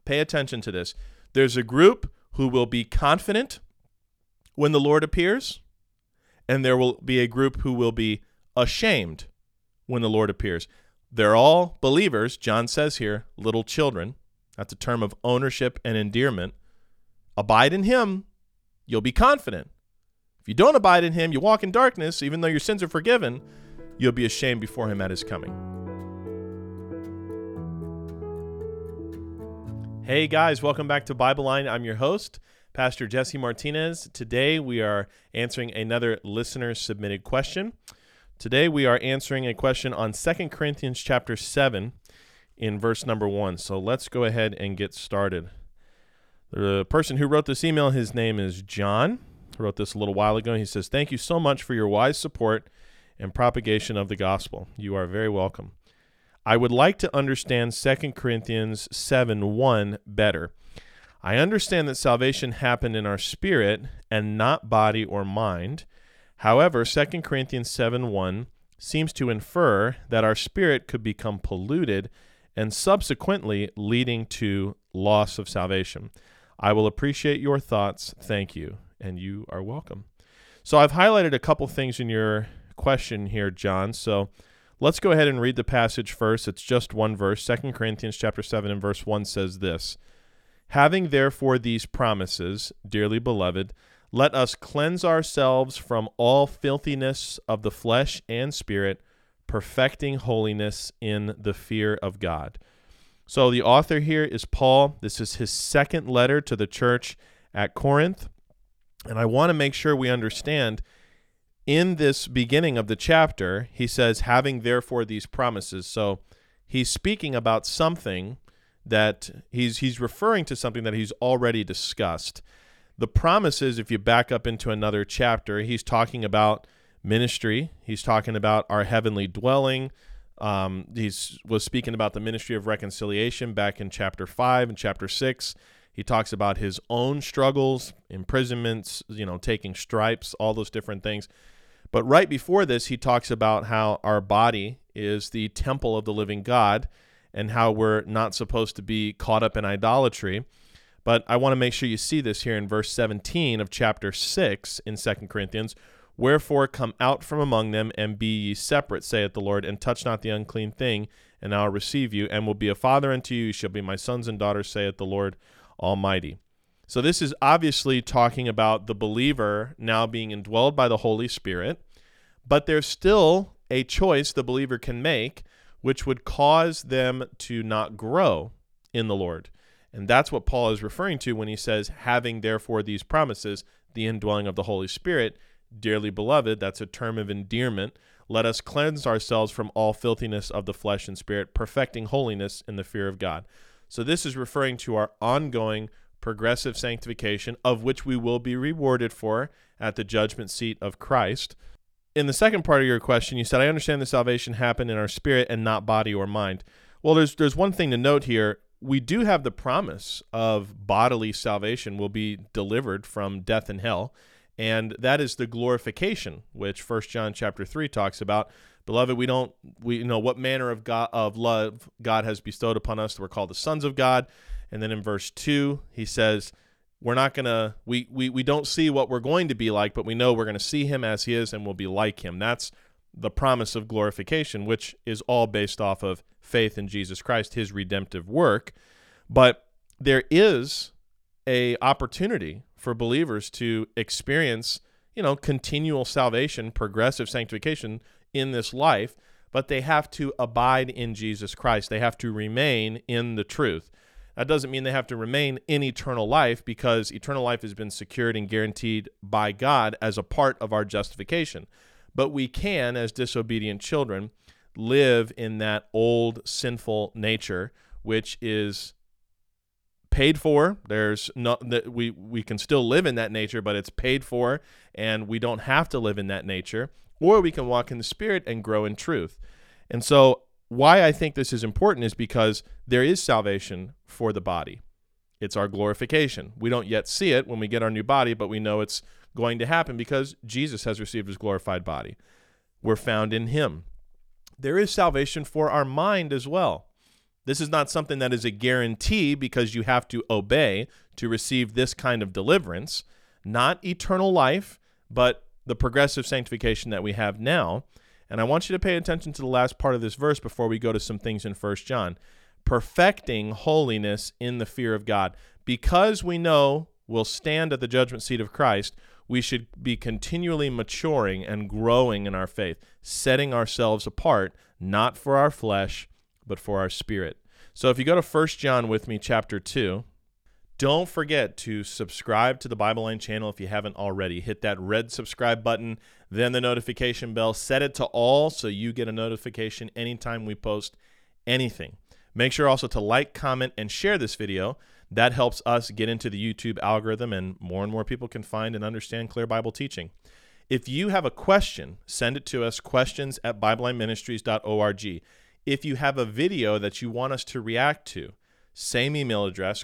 Pay attention to this. There's a group who will be confident when the Lord appears, and there will be a group who will be ashamed when the Lord appears. They're all believers. John says here, little children. That's a term of ownership and endearment. Abide in him, you'll be confident. If you don't abide in him, you walk in darkness, even though your sins are forgiven, you'll be ashamed before him at his coming. Hey guys, welcome back to Bible Line. I'm your host, Pastor Jesse Martinez. Today we are answering another listener-submitted question. Today we are answering a question on 2 Corinthians chapter 7 in verse number 1. So let's go ahead and get started. The person who wrote this email, his name is John. He wrote this a little while ago. He says, "Thank you so much for your wise support and propagation of the gospel. You are very welcome. I would like to understand 2 Corinthians 7:1 better. I understand that salvation happened in our spirit and not body or mind. However, 2 Corinthians 7:1 seems to infer that our spirit could become polluted and subsequently leading to loss of salvation. I will appreciate your thoughts. Thank you." And you are welcome. So I've highlighted a couple things in your question here, John. So let's go ahead and read the passage first. It's just one verse. 2 Corinthians chapter 7 and verse 1 says this: "Having therefore these promises, dearly beloved, let us cleanse ourselves from all filthiness of the flesh and spirit, perfecting holiness in the fear of God." So the author here is Paul. This is his second letter to the church at Corinth. And I want to make sure we understand in this beginning of the chapter, he says, "having therefore these promises." So he's speaking about something that he's referring to something that he's already discussed. The promises, if you back up into another chapter, he's talking about ministry. He's talking about our heavenly dwelling. He was speaking about the ministry of reconciliation back in chapter 5 and chapter 6. He talks about his own struggles, imprisonments, taking stripes, all those different things. But right before this, he talks about how our body is the temple of the living God and how we're not supposed to be caught up in idolatry. But I want to make sure you see this here in verse 17 of chapter 6 in 2 Corinthians. "Wherefore come out from among them, and be ye separate, saith the Lord, and touch not the unclean thing, and I will receive you, and will be a father unto you. You shall be my sons and daughters, saith the Lord Almighty." So this is obviously talking about the believer now being indwelled by the Holy Spirit, but there's still a choice the believer can make, which would cause them to not grow in the Lord. And that's what Paul is referring to when he says, "having therefore these promises, the indwelling of the Holy Spirit, dearly beloved," that's a term of endearment, "let us cleanse ourselves from all filthiness of the flesh and spirit, perfecting holiness in the fear of God." So this is referring to our ongoing progressive sanctification, of which we will be rewarded for at the judgment seat of Christ. In the second part of your question, you said, "I understand the salvation happened in our spirit and not body or mind." Well, there's one thing to note here. We do have the promise of bodily salvation will be delivered from death and hell, and that is the glorification, which 1 John chapter 3 talks about. "Beloved, we know what manner of love God has bestowed upon us, that we're called the sons of God." And then in verse 2, he says, we don't see what we're going to be like, but we know we're going to see him as he is and we'll be like him. That's the promise of glorification, which is all based off of faith in Jesus Christ, his redemptive work. But there is a opportunity for believers to experience, continual salvation, progressive sanctification in this life, but they have to abide in Jesus Christ. They have to remain in the truth. That doesn't mean they have to remain in eternal life, because eternal life has been secured and guaranteed by God as a part of our justification. But we can, as disobedient children, live in that old sinful nature, which is paid for. We can still live in that nature, but it's paid for, and we don't have to live in that nature. Or we can walk in the Spirit and grow in truth. And so why I think this is important is because there is salvation for the body. It's our glorification. We don't yet see it when we get our new body, but we know it's going to happen because Jesus has received his glorified body. We're found in him. There is salvation for our mind as well. This is not something that is a guarantee because you have to obey to receive this kind of deliverance, not eternal life, but the progressive sanctification that we have now. And I want you to pay attention to the last part of this verse before we go to some things in 1 John. Perfecting holiness in the fear of God. Because we know we'll stand at the judgment seat of Christ, we should be continually maturing and growing in our faith, setting ourselves apart, not for our flesh, but for our spirit. So if you go to 1 John with me, chapter 2, don't forget to subscribe to the Bible Line channel if you haven't already. Hit that red subscribe button, then the notification bell. Set it to all so you get a notification anytime we post anything. Make sure also to like, comment, and share this video. That helps us get into the YouTube algorithm and more people can find and understand clear Bible teaching. If you have a question, send it to us, questions@BibleLineMinistries.org. If you have a video that you want us to react to, same email address,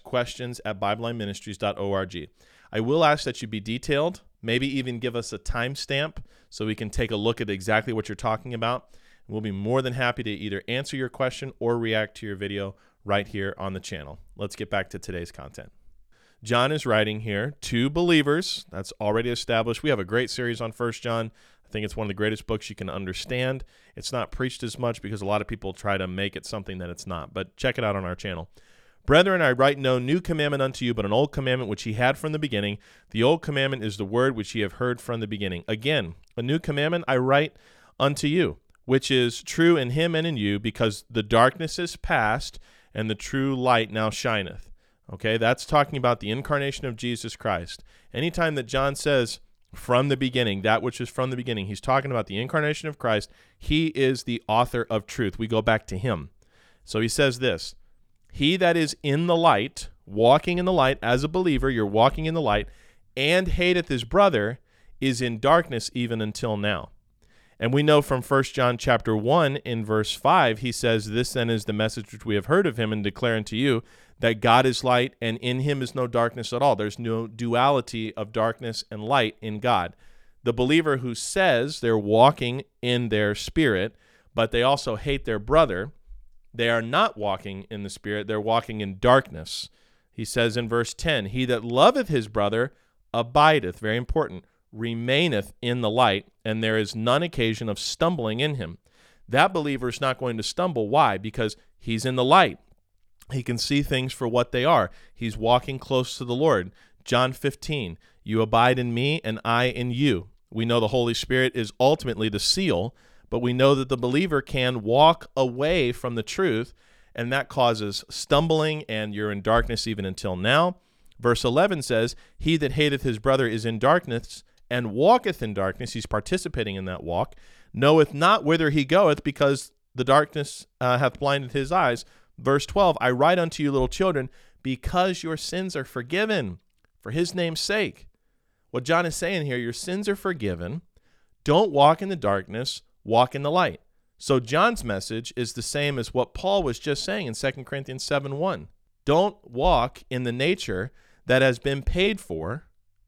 questions@BibleLineMinistries.org. I will ask that you be detailed, maybe even give us a timestamp so we can take a look at exactly what you're talking about. We'll be more than happy to either answer your question or react to your video right here on the channel. Let's get back to today's content. John is writing here to believers. That's already established. We have a great series on 1 John. I think it's one of the greatest books you can understand. It's not preached as much because a lot of people try to make it something that it's not, but check it out on our channel. Brethren, I write no new commandment unto you, but an old commandment which ye had from the beginning. The old commandment is the word which ye have heard from the beginning. Again, a new commandment I write unto you, which is true in him and in you, because the darkness is past, and the true light now shineth. Okay, that's talking about the incarnation of Jesus Christ. Anytime that John says from the beginning, that which is from the beginning, he's talking about the incarnation of Christ. He is the author of truth. We go back to him. So he says this, he that is in the light, walking in the light as a believer, you're walking in the light, and hateth his brother, is in darkness even until now. And we know from 1 John chapter 1 in verse 5, he says, this then is the message which we have heard of him and declare unto you, that God is light and in him is no darkness at all. There's no duality of darkness and light in God. The believer who says they're walking in their spirit, but they also hate their brother, they are not walking in the spirit, they're walking in darkness. He says in verse 10, he that loveth his brother abideth, very important, remaineth in the light, and there is none occasion of stumbling in him. That believer is not going to stumble. Why? Because he's in the light. He can see things for what they are. He's walking close to the Lord. John 15, you abide in me and I in you. We know the Holy Spirit is ultimately the seal, but we know that the believer can walk away from the truth, and that causes stumbling, and you're in darkness even until now. Verse 11 says, he that hateth his brother is in darkness, and walketh in darkness, he's participating in that walk, knoweth not whither he goeth, because the darkness hath blinded his eyes. Verse 12, I write unto you, little children, because your sins are forgiven for his name's sake. What John is saying here, your sins are forgiven. Don't walk in the darkness, walk in the light. So John's message is the same as what Paul was just saying in 2 Corinthians 7:1. Don't walk in the nature that has been paid for.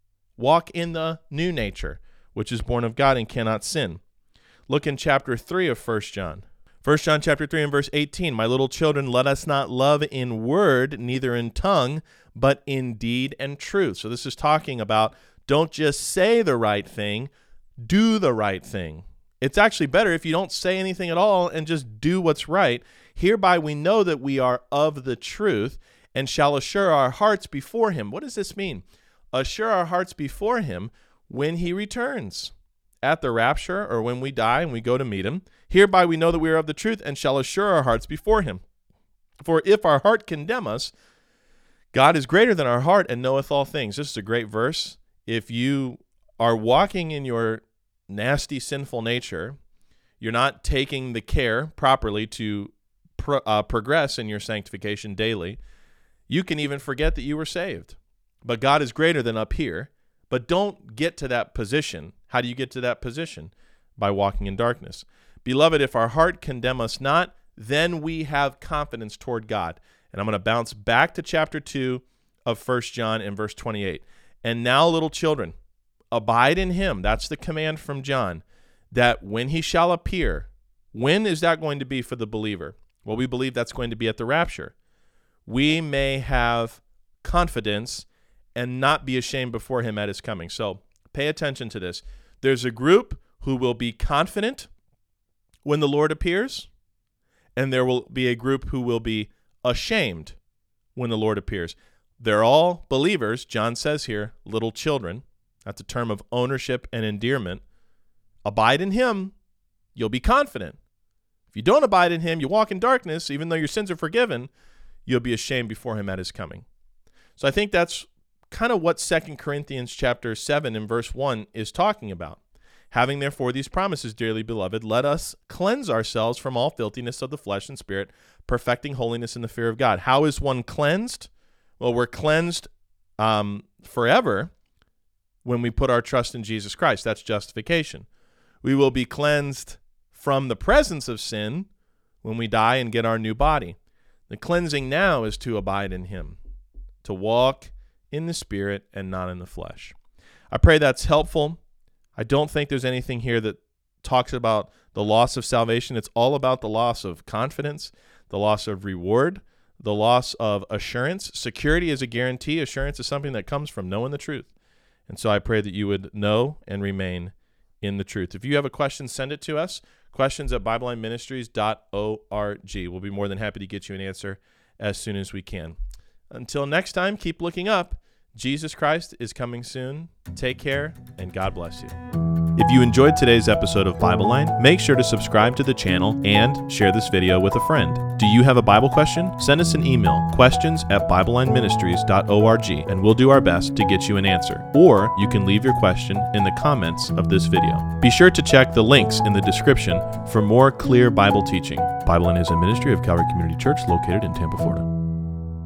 Walk in the new nature, which is born of God and cannot sin. Look in chapter 3 of 1 John. 1 John chapter 3 and verse 18, my little children, let us not love in word, neither in tongue, but in deed and truth. So this is talking about don't just say the right thing, do the right thing. It's actually better if you don't say anything at all and just do what's right. Hereby we know that we are of the truth and shall assure our hearts before him. What does this mean? Assure our hearts before him when he returns. At the rapture, or when we die and we go to meet him. Hereby we know that we are of the truth and shall assure our hearts before him. For if our heart condemn us, God is greater than our heart and knoweth all things. This is a great verse. If you are walking in your nasty, sinful nature, you're not taking the care properly to progress in your sanctification daily, you can even forget that you were saved. But God is greater than up here. But don't get to that position. How do you get to that position? By walking in darkness. Beloved, if our heart condemn us not, then we have confidence toward God. And I'm going to bounce back to chapter 2 of 1 John in verse 28. And now, little children, abide in him. That's the command from John, that when he shall appear, when is that going to be for the believer? Well, we believe that's going to be at the rapture. We may have confidence and not be ashamed before him at his coming. So pay attention to this. There's a group who will be confident when the Lord appears, and there will be a group who will be ashamed when the Lord appears. They're all believers. John says here, little children. That's a term of ownership and endearment. Abide in him, you'll be confident. If you don't abide in him, you walk in darkness, even though your sins are forgiven, you'll be ashamed before him at his coming. So I think that's kind of what 2 Corinthians chapter 7 and verse 1 is talking about. Having therefore these promises, dearly beloved, let us cleanse ourselves from all filthiness of the flesh and spirit, perfecting holiness in the fear of God. How is one cleansed? Well, we're cleansed forever when we put our trust in Jesus Christ. That's justification. We will be cleansed from the presence of sin when we die and get our new body. The cleansing now is to abide in him, to walk in the Spirit and not in the flesh. I pray that's helpful. I don't think there's anything here that talks about the loss of salvation. It's all about the loss of confidence, the loss of reward, the loss of assurance. Security is a guarantee. Assurance is something that comes from knowing the truth. And so I pray that you would know and remain in the truth. If you have a question, send it to us. questions@BibleLineMinistries.org. We'll be more than happy to get you an answer as soon as we can. Until next time, keep looking up. Jesus Christ is coming soon. Take care, and God bless you. If you enjoyed today's episode of Bible Line, make sure to subscribe to the channel and share this video with a friend. Do you have a Bible question? Send us an email, questions@BibleLineMinistries.org, and we'll do our best to get you an answer. Or you can leave your question in the comments of this video. Be sure to check the links in the description for more clear Bible teaching. Bible Line is a ministry of Calvary Community Church located in Tampa, Florida.